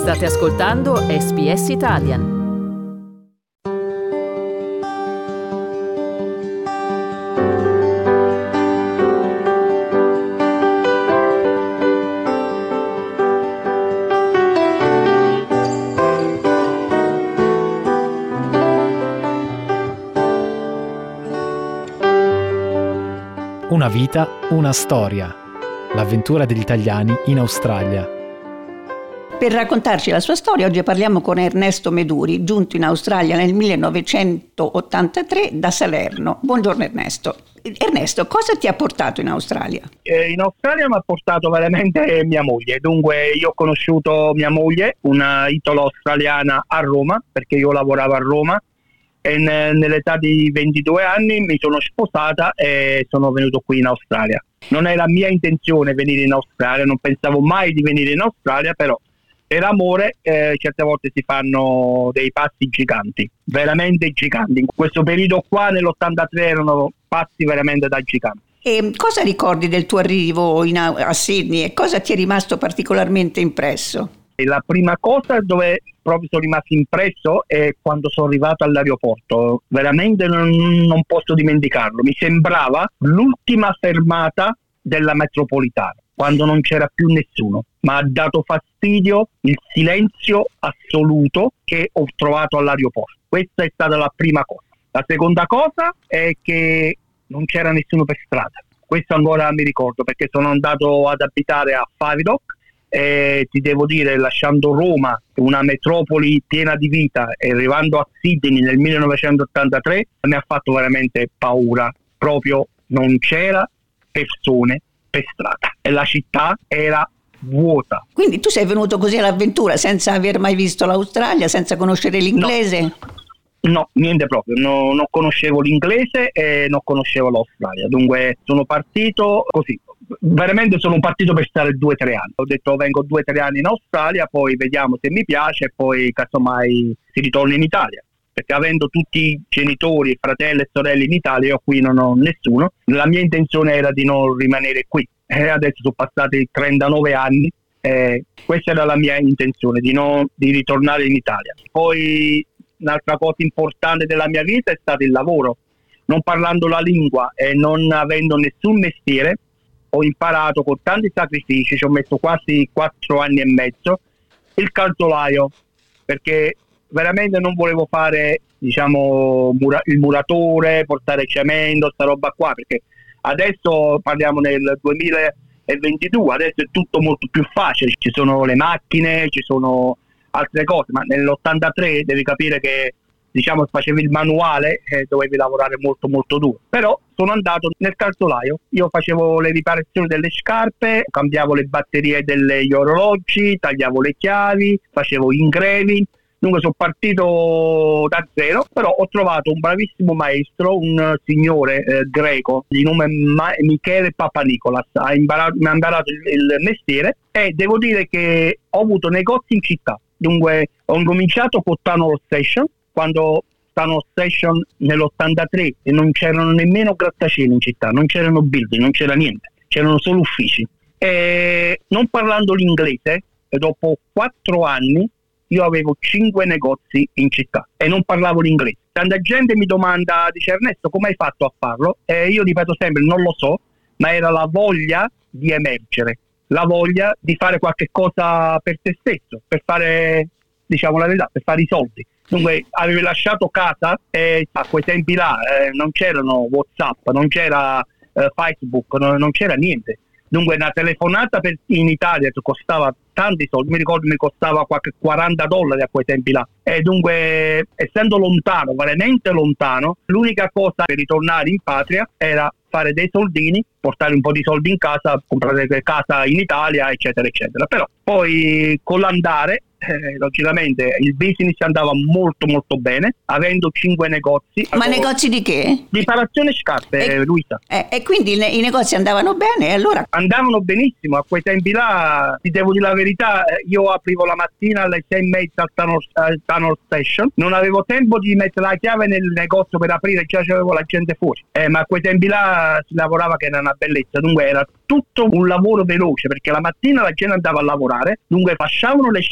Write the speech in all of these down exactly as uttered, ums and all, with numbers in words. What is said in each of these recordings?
State ascoltando S B S Italian. Una vita, una storia. L'avventura degli italiani in Australia. Per raccontarci la sua storia oggi parliamo con Ernesto Meduri, giunto in Australia nel millenovecentottantatré da Salerno. Buongiorno Ernesto. Ernesto, cosa ti ha portato in Australia? Eh, in Australia mi ha portato veramente mia moglie. Dunque io ho conosciuto mia moglie, una italo-australiana, a Roma, perché io lavoravo a Roma. E nell'età di ventidue anni mi sono sposata e sono venuto qui in Australia. Non era mia intenzione venire in Australia, non pensavo mai di venire in Australia, però per amore eh, certe volte si fanno dei passi giganti, veramente giganti. In questo periodo qua nell'ottantatré erano passi veramente da giganti. E cosa ricordi del tuo arrivo in, a Sydney e cosa ti è rimasto particolarmente impresso? La prima cosa dove proprio sono rimasto impresso è quando sono arrivato all'aeroporto. Veramente non, non posso dimenticarlo. Mi sembrava l'ultima fermata della metropolitana, quando non c'era più nessuno. Ma ha dato fastidio il silenzio assoluto che ho trovato all'aeroporto. Questa è stata la prima cosa. La seconda cosa è che non c'era nessuno per strada. Questo ancora mi ricordo, perché sono andato ad abitare a Favidoc. E ti devo dire, lasciando Roma, una metropoli piena di vita, e arrivando a Sydney nel millenovecentottantatré, mi ha fatto veramente paura. Proprio non c'era persone per strada e la città era vuota. Quindi tu sei venuto così all'avventura senza aver mai visto l'Australia, senza conoscere l'inglese? No. No, niente proprio, no, non conoscevo l'inglese e non conoscevo l'Australia, dunque sono partito così, veramente sono partito per stare due o tre anni. Ho detto vengo due o tre anni in Australia, poi vediamo se mi piace e poi casomai si ritorna in Italia, perché avendo tutti i genitori, fratelli e sorelle in Italia, io qui non ho nessuno. La mia intenzione era di non rimanere qui e adesso sono passati trentanove anni e questa era la mia intenzione, di, non, di ritornare in Italia. Poi un'altra cosa importante della mia vita è stato il lavoro. Non parlando la lingua e non avendo nessun mestiere, ho imparato con tanti sacrifici, ci ho messo quasi quattro anni e mezzo, il calzolaio, perché veramente non volevo fare, diciamo, mura- il muratore, portare cemento, sta roba qua, perché adesso parliamo nel duemilaventidue, adesso è tutto molto più facile, ci sono le macchine, ci sono altre cose, ma nell'ottantatré devi capire che, diciamo, facevi il manuale e dovevi lavorare molto molto duro. Però sono andato nel calzolaio, io facevo le riparazioni delle scarpe, cambiavo le batterie degli orologi, tagliavo le chiavi, facevo ingrevi. Dunque sono partito da zero, però ho trovato un bravissimo maestro, un signore eh, greco di nome Ma- Michele Papanikolas, ha imparato, mi ha imparato il, il mestiere e devo dire che ho avuto negozi in città. Dunque ho incominciato con Tunnel Station, quando Tunnel Station nell'ottantatré e non c'erano nemmeno grattacieli in città, non c'erano building, non c'era niente, c'erano solo uffici. E non parlando l'inglese, dopo quattro anni io avevo cinque negozi in città e non parlavo l'inglese. Tanta gente mi domanda, dice Ernesto, come hai fatto a farlo? E io ripeto sempre, non lo so, ma era la voglia di emergere, la voglia di fare qualche cosa per te stesso, per fare, diciamo la verità, per fare i soldi. Dunque avevo lasciato casa e a quei tempi là eh, non c'erano WhatsApp, non c'era eh, Facebook, non, non c'era niente. Dunque una telefonata per, in Italia costava tanti soldi, mi ricordo mi costava qualche quaranta dollari a quei tempi là. E dunque, essendo lontano, veramente lontano, l'unica cosa per ritornare in patria era fare dei soldini, portare un po' di soldi in casa, comprare casa in Italia, eccetera, eccetera. Però poi con l'andare, eh, logicamente il business andava molto molto bene, avendo cinque negozi. Ma avevo... negozi di che? Riparazione scarpe, e, Luisa. Eh, e quindi ne- i negozi andavano bene, e allora? Andavano benissimo, a quei tempi là, ti devo dire la verità, io aprivo la mattina alle sei e mezza al Tunnel, al Tunnel Station, non avevo tempo di mettere la chiave nel negozio per aprire, già c'avevo la gente fuori, eh, ma a quei tempi là si lavorava che era una bellezza, dunque era tutto un lavoro veloce, perché la mattina la gente andava a lavorare, dunque fasciavano le scarpe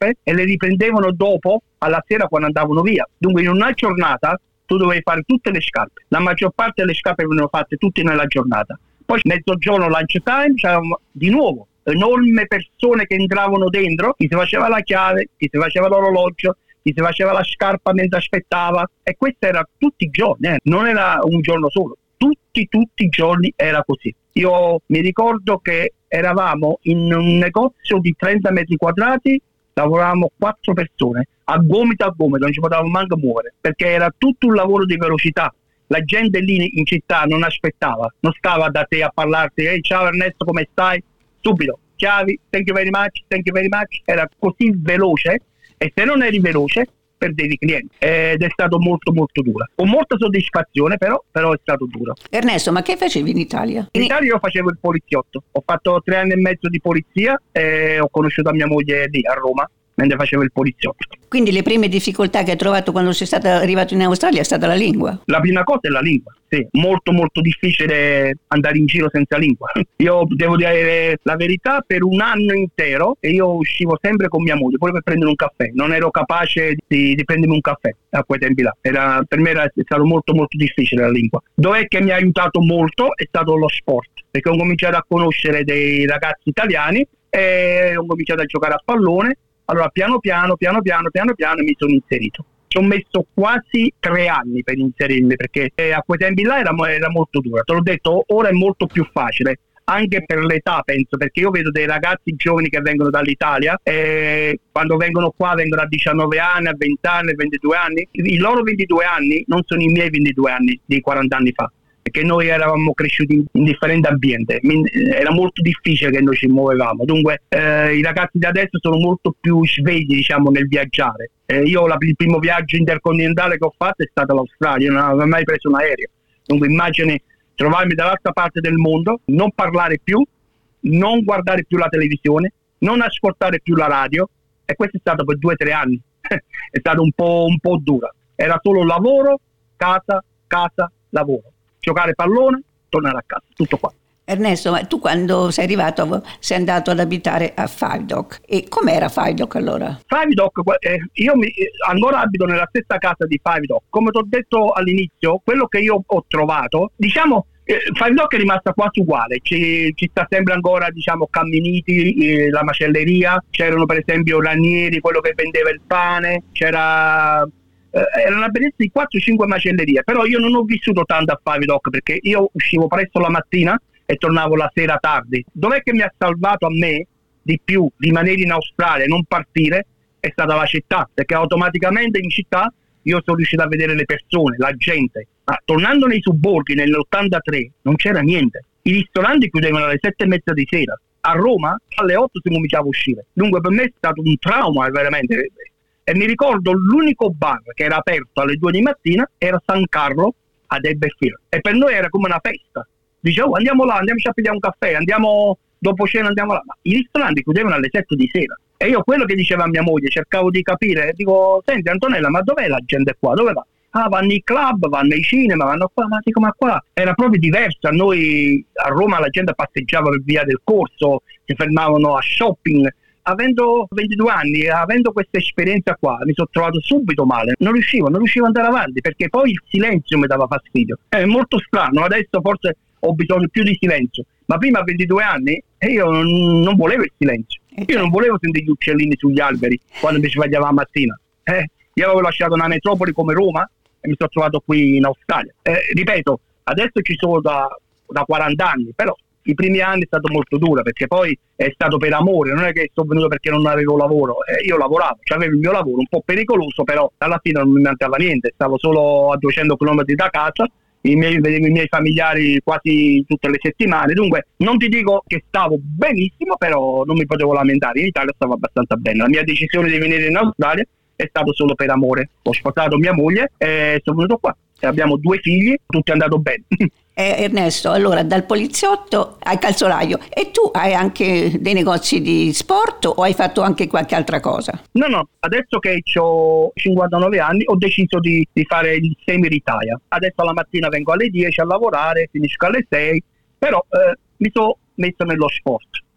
scarpe e le riprendevano dopo, alla sera, quando andavano via. Dunque in una giornata tu dovevi fare tutte le scarpe. La maggior parte delle scarpe venivano fatte tutte nella giornata. Poi mezzogiorno lunch time c'erano di nuovo enorme persone che entravano dentro, chi si faceva la chiave, chi si faceva l'orologio, chi si faceva la scarpa mentre aspettava, e questo era tutti i giorni, eh. Non era un giorno solo, tutti tutti i giorni era così. Io mi ricordo che eravamo in un negozio di trenta metri quadrati, lavoravamo quattro persone, a gomito a gomito, non ci potevamo manco muovere, perché era tutto un lavoro di velocità. La gente lì in città non aspettava, non stava da te a parlarti, ehi ciao Ernesto come stai? Subito, chiavi, thank you very much, thank you very much, era così veloce, e se non eri veloce perdevi clienti, ed è stato molto molto dura, con molta soddisfazione, però, però è stato duro. Ernesto, ma che facevi in Italia? In Italia io facevo il poliziotto, ho fatto tre anni e mezzo di polizia e ho conosciuto mia moglie lì a Roma mentre facevo il poliziotto. Quindi le prime difficoltà che hai trovato quando sei stato arrivato in Australia è stata la lingua? La prima cosa è la lingua, sì, molto molto difficile andare in giro senza lingua. Io devo dire la verità, per un anno intero e io uscivo sempre con mia moglie, poi per prendere un caffè, non ero capace di, di prendermi un caffè a quei tempi là, era, per me era stato molto molto difficile la lingua. Dov'è che mi ha aiutato molto è stato lo sport, perché ho cominciato a conoscere dei ragazzi italiani e ho cominciato a giocare a pallone. Allora piano piano, piano piano, piano piano mi sono inserito. Ci ho messo quasi tre anni per inserirmi, perché eh, a quei tempi là era, era molto dura. Te l'ho detto, ora è molto più facile, anche per l'età penso, perché io vedo dei ragazzi giovani che vengono dall'Italia e quando vengono qua vengono a diciannove anni, a venti anni, a ventidue anni. I loro ventidue anni non sono i miei ventidue anni di quaranta anni fa, perché noi eravamo cresciuti in differente ambiente, era molto difficile che noi ci muovevamo. Dunque eh, i ragazzi di adesso sono molto più svegli, diciamo, nel viaggiare. Eh, io la, il primo viaggio intercontinentale che ho fatto è stato l'Australia, non avevo mai preso un aereo. Dunque immagini trovarmi dall'altra parte del mondo, non parlare più, non guardare più la televisione, non ascoltare più la radio, e questo è stato per due o tre anni. È stato un po', un po' dura. Era solo lavoro, casa, casa, lavoro. Giocare pallone, tornare a casa, tutto qua. Ernesto, ma tu quando sei arrivato sei andato ad abitare a Five Dock, e com'era Five Dock allora? Five Dock, eh, io mi, ancora abito nella stessa casa di Five Dock. Come ti ho detto all'inizio, quello che io ho trovato, diciamo, eh, Five Dock è rimasta quasi uguale, ci, ci sta sempre ancora, diciamo, Camminiti, eh, la macelleria, c'erano per esempio Ranieri, quello che vendeva il pane, c'era... era una bellezza di quattro cinque macellerie, però io non ho vissuto tanto a Five Dock, perché io uscivo presto la mattina e tornavo la sera tardi. Dov'è che mi ha salvato a me di più rimanere in Australia e non partire è stata la città, perché automaticamente in città io sono riuscito a vedere le persone, la gente. Ma tornando nei sobborghi nell'ottantatré non c'era niente, i ristoranti chiudevano alle sette e mezza di sera, a Roma alle otto si cominciava a uscire. Dunque per me è stato un trauma veramente. E mi ricordo l'unico bar che era aperto alle due di mattina era San Carlo ad Aberfield, e per noi era come una festa. Dicevo, oh, andiamo là, andiamo a pigliare un caffè, andiamo dopo cena, andiamo là. Ma i ristoranti chiudevano alle sette di sera, e io quello che diceva a mia moglie, cercavo di capire, dico, senti Antonella, ma dov'è la gente qua? Dove va? Ah, vanno ai club, vanno ai cinema, vanno qua. Ma dico, ma qua era proprio diverso. A noi a Roma la gente passeggiava per via del Corso, si fermavano a shopping. Avendo ventidue anni e avendo questa esperienza qua mi sono trovato subito male, non riuscivo, non riuscivo ad andare avanti, perché poi il silenzio mi dava fastidio. È molto strano, adesso forse ho bisogno più di silenzio, ma prima a ventidue anni io non, non volevo il silenzio, io non volevo sentire gli uccellini sugli alberi quando mi svegliavo la mattina. Eh, io avevo lasciato una metropoli come Roma e mi sono trovato qui in Australia. Eh, ripeto, adesso ci sono da, da quaranta anni, però i primi anni è stato molto duro, perché poi è stato per amore, non è che sono venuto perché non avevo lavoro. Eh, io lavoravo, cioè avevo il mio lavoro, un po' pericoloso, però alla fine non mi mancava niente, stavo solo a duecento chilometri da casa, i miei, vedevo i miei familiari quasi tutte le settimane. Dunque non ti dico che stavo benissimo, però non mi potevo lamentare, in Italia stavo abbastanza bene. La mia decisione di venire in Australia è stato solo per amore. Ho sposato mia moglie e sono venuto qua, e abbiamo due figli, tutto è andato bene. Eh, Ernesto, allora dal poliziotto al calzolaio, e tu hai anche dei negozi di sport o hai fatto anche qualche altra cosa? No, no, adesso che ho cinquantanove anni ho deciso di, di fare il semi-retire. Adesso la mattina vengo alle dieci a lavorare, finisco alle sei, però eh, mi sono messo nello sport.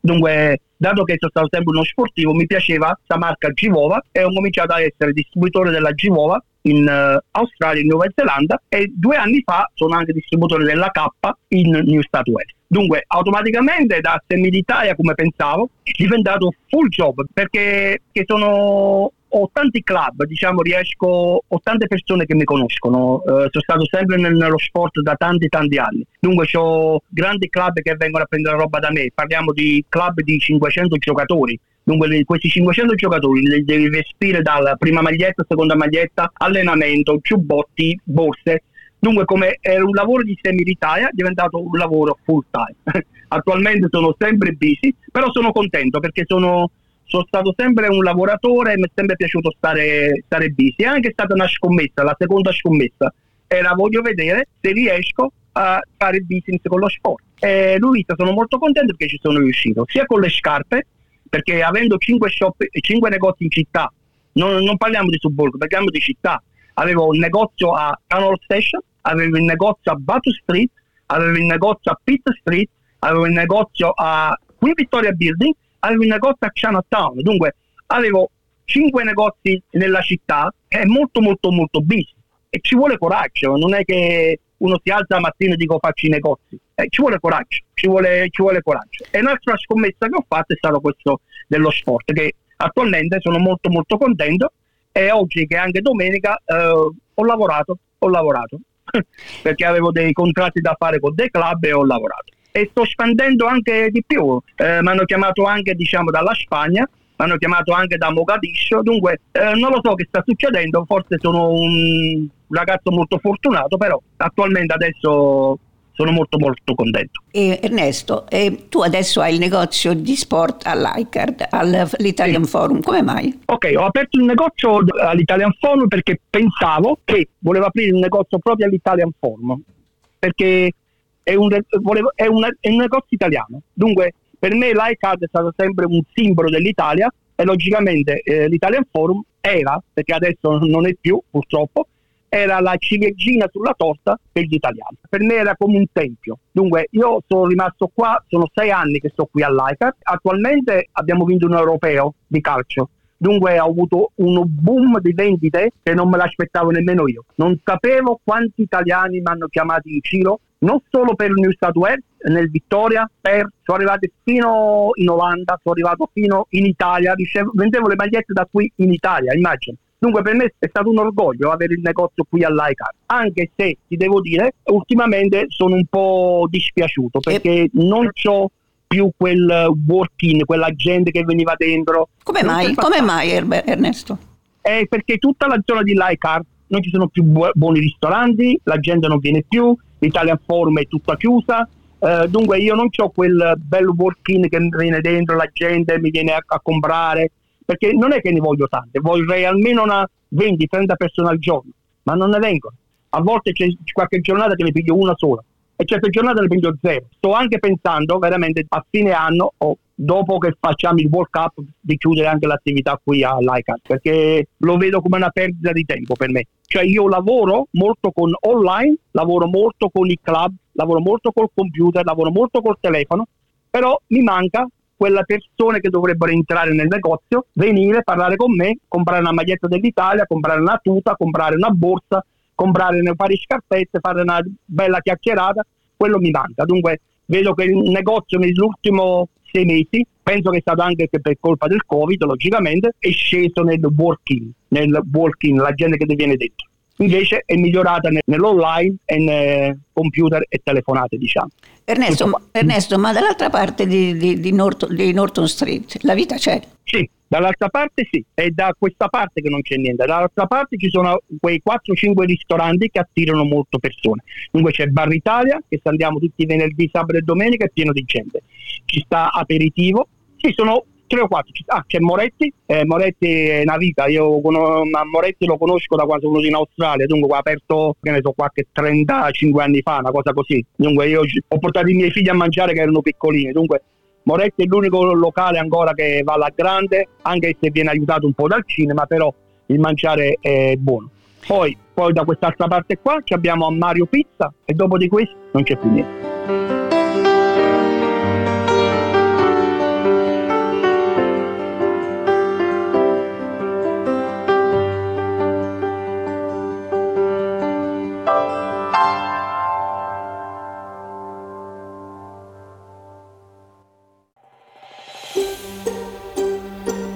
Dunque, dato che sono stato sempre uno sportivo, mi piaceva questa marca Givova e ho cominciato a essere distributore della Givova in uh, Australia e in Nuova Zelanda, e due anni fa sono anche distributore della K in New South Wales. Dunque, automaticamente da semi-d'Italia, come pensavo, è diventato full job, perché che sono... ho tanti club, diciamo, riesco, ho tante persone che mi conoscono, eh, sono stato sempre nel, nello sport da tanti tanti anni, dunque ho grandi club che vengono a prendere roba da me, parliamo di club di cinquecento giocatori, dunque questi cinquecento giocatori li devi vestire dalla prima maglietta, seconda maglietta, allenamento, giubbotti, borse, dunque come era un lavoro di semi-ritaya è diventato un lavoro full time. Attualmente sono sempre busy, però sono contento perché sono Sono stato sempre un lavoratore e mi è sempre piaciuto stare, stare busy. È anche stata una scommessa, la seconda scommessa era voglio vedere se riesco a fare business con lo sport. E Luisa, sono molto contento perché ci sono riuscito, sia con le scarpe, perché avendo cinque shop e cinque negozi in città, non, non parliamo di sobborgo, parliamo di città. Avevo un negozio a Canal Station, avevo il negozio a Batu Street, avevo il negozio a Pitt Street, avevo il negozio a Queen Victoria Building, avevo un negozio a Chinatown, dunque avevo cinque negozi nella città, è molto molto molto busy e ci vuole coraggio, non è che uno si alza la mattina e dico faccio i negozi, eh, ci vuole coraggio, ci vuole, ci vuole coraggio. E un'altra scommessa che ho fatto è stato questo dello sport, che attualmente sono molto molto contento, e oggi che è anche domenica eh, ho lavorato, ho lavorato perché avevo dei contratti da fare con dei club e ho lavorato. E sto spendendo anche di più, eh, mi hanno chiamato anche diciamo dalla Spagna, mi hanno chiamato anche da Mogadiscio, dunque eh, non lo so che sta succedendo, forse sono un ragazzo molto fortunato, però attualmente adesso sono molto molto contento. E Ernesto, eh, tu adesso hai il negozio di sport all'I-Card, all'Italian sì. Forum, come mai? Ok, ho aperto il negozio all'Italian Forum perché pensavo che volevo aprire il negozio proprio all'Italian Forum, perché è un, volevo, è una, è un negozio italiano, dunque per me l'I-Card è stato sempre un simbolo dell'Italia e logicamente eh, l'Italian Forum era, perché adesso non è più purtroppo, era la ciliegina sulla torta per gli italiani. Per me era come un tempio. Dunque io sono rimasto qua, sono sei anni che sto qui all'I-Card. Attualmente abbiamo vinto un europeo di calcio. Dunque ho avuto un boom di vendite che non me l'aspettavo nemmeno io. Non sapevo quanti italiani mi hanno chiamato in giro, non solo per il New South Wales, nel Victoria, per, sono arrivati fino in Olanda, sono arrivato fino in Italia, ricevo, vendevo le magliette da qui in Italia, immagino. Dunque per me è stato un orgoglio avere il negozio qui all'I-Card, anche se ti devo dire ultimamente sono un po' dispiaciuto perché e... non c'ho più quel work-in, quella gente che veniva dentro. Come mai? Come mai Ernesto? È perché tutta la zona di l'I-Card non ci sono più bu- buoni ristoranti, la gente non viene più, l'Italian Forum è tutta chiusa, uh, dunque io non ho quel bel work-in che mi viene dentro, la gente mi viene a, a comprare, perché non è che ne voglio tante, vorrei almeno una venti trenta persone al giorno, ma non ne vengono. A volte c'è qualche giornata che ne piglio una sola e certe giornate ne piglio zero. Sto anche pensando veramente a fine anno o dopo che facciamo il World Cup di chiudere anche l'attività qui all'I-Card, perché lo vedo come una perdita di tempo per me. Cioè io lavoro molto con online, lavoro molto con i club, lavoro molto col computer, lavoro molto col telefono, però mi manca quelle persone che dovrebbero entrare nel negozio, venire, parlare con me, comprare una maglietta dell'Italia, comprare una tuta, comprare una borsa, comprare un paio di scarpette, fare una bella chiacchierata, quello mi manca. Dunque vedo che il negozio nell'ultimo sei mesi, penso che è stato anche per colpa del Covid, logicamente, è sceso nel walk-in, nel walk-in, la gente che ti viene dentro. Invece è migliorata nell'online e nel computer e telefonate, diciamo. Ernesto, ma, Ernesto, ma dall'altra parte di, di, di, Norton, di Norton Street la vita c'è? Sì, dall'altra parte sì, è da questa parte che non c'è niente. Dall'altra parte ci sono quei quattro cinque ristoranti che attirano molto persone. Dunque c'è Bar Italia, che andiamo tutti i venerdì, sabato e domenica, è pieno di gente. Ci sta Aperitivo, sì, sono tre o quattro. Ah, c'è Moretti, eh, Moretti è una vita, io con, ma Moretti lo conosco da quando sono in Australia, dunque ho aperto, che ne so, qualche trentacinque anni fa, una cosa così. Dunque io ho portato i miei figli a mangiare che erano piccolini, dunque Moretti è l'unico locale ancora che va alla grande, anche se viene aiutato un po' dal cinema, però il mangiare è buono. Poi, poi da quest'altra parte qua ci abbiamo a Mario Pizza e dopo di questo non c'è più niente.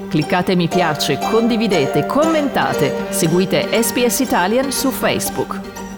Cliccate mi piace, condividete, commentate, seguite S B S Italian su Facebook.